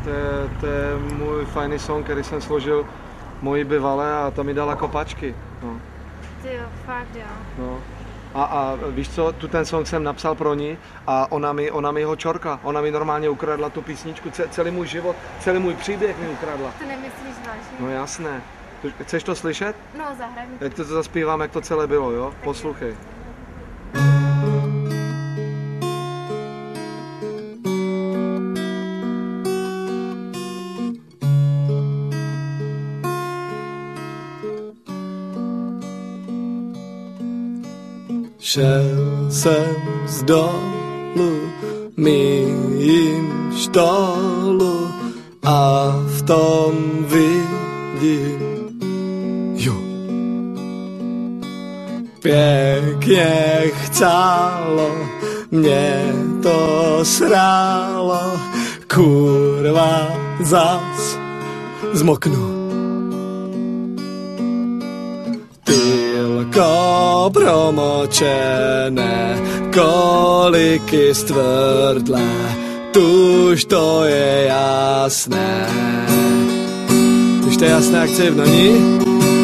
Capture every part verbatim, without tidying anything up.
To je, to je můj fajný song, který jsem složil mojí bývalé a ta mi dala kopačky. No. Ty jo, fakt jo. No. A, a víš co, tu ten song jsem napsal pro ní a ona mi, ona mi ho čorka. Ona mi normálně ukradla tu písničku, celý můj život, celý můj příběh mi ukradla. To nemyslíš vážně? No jasné. Chceš to slyšet? No, zahraj mi to. Jak to zaspívám, jak to celé bylo, jo? Poslouchej. Šel jsem z dolu mým štolu a v tom vidím, jo, pěkně chcelo, mě to srálo, kurva zas zmoknu. Tylko promočené, koliky stvrdlé, tuž to je jasné. Tuž to je jasné, jak chci v noní.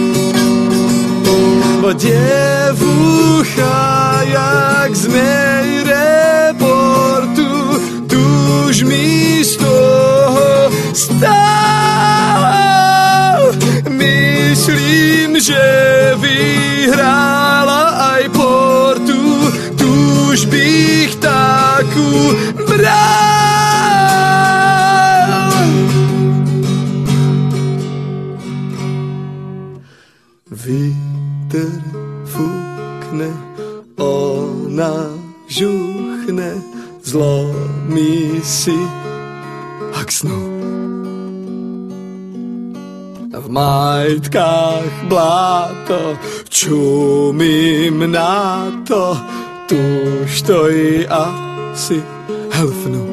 Bo děvucha jak změj reportu, tuž mi z toho stál. Myslím, že vyhrála aj Portu, tuž bych taku bral. Vítr fukne, ona žuchne, zlomí si jak snu. V majtkách bláto, čumím na to, tuž to ji asi helfnu.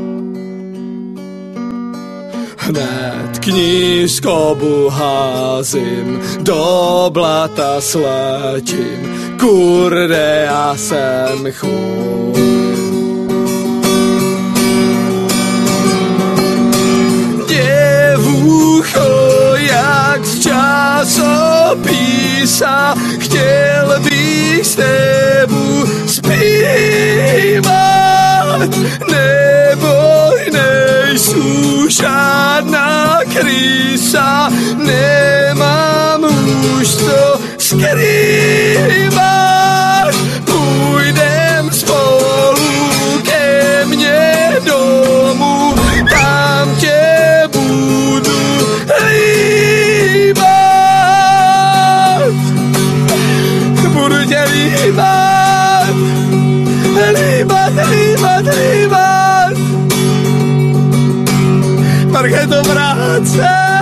Hned knížkobu házím, do blata sletím, kurde, já jsem chuj. Jak z časopisa, chtěl bych s tebou zpívat, neboj, nejsou žádná krysa, nemám už to skrývat, půjdem spolu ke mně domů, tam tě budu líbat, budu tě líbat, líbat, líbat, líbat, Markéto práce.